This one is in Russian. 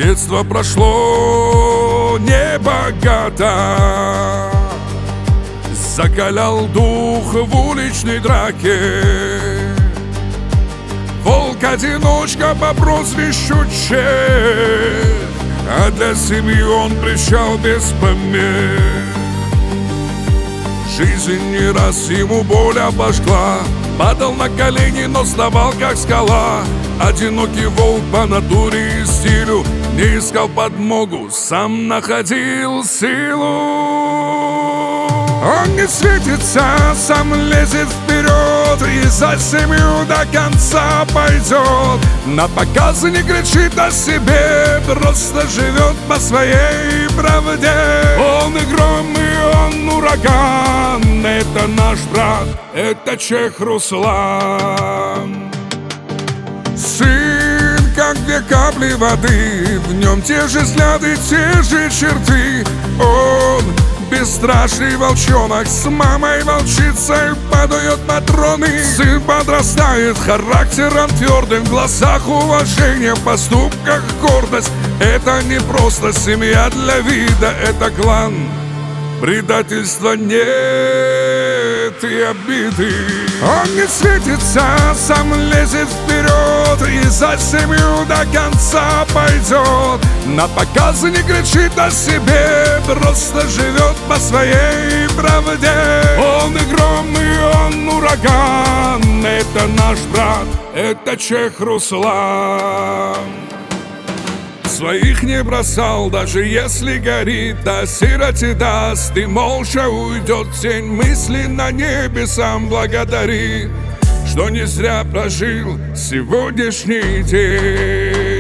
Детство прошло небогато, закалял дух в уличной драке. Волк-одиночка по прозвищу Чех, а для семьи он кричал без помех. Жизнь не раз ему боль обожгла, падал на колени, но вставал как скала. Одинокий волк по натуре и стилю не искал подмогу, сам находил силу. Он не светится, сам лезет вперед и за семью до конца пойдет. На показ не кричит о себе, просто живет по своей правде. Он и гром, и он ураган, это наш брат, это Чех Руслан. Сын, как две капли воды, в нем те же взгляды, те же черты. Он бесстрашный волчонок, с мамой волчицей падают патроны. Сын подрастает характером твердым, в глазах уважение, в поступках гордость. Это не просто семья для вида, это клан. Предательства нет и обиды. Он не светится, сам лезет вперед и за семью до конца пойдет. На показ не кричит о себе, просто живет по своей правде. Он и гром, и он ураган, это наш брат, это Чех Руслан. Своих не бросал, даже если горит, да сироте даст, и молча уйдет в тень. Мысли на небесам благодарит, что не зря прожил сегодняшний день.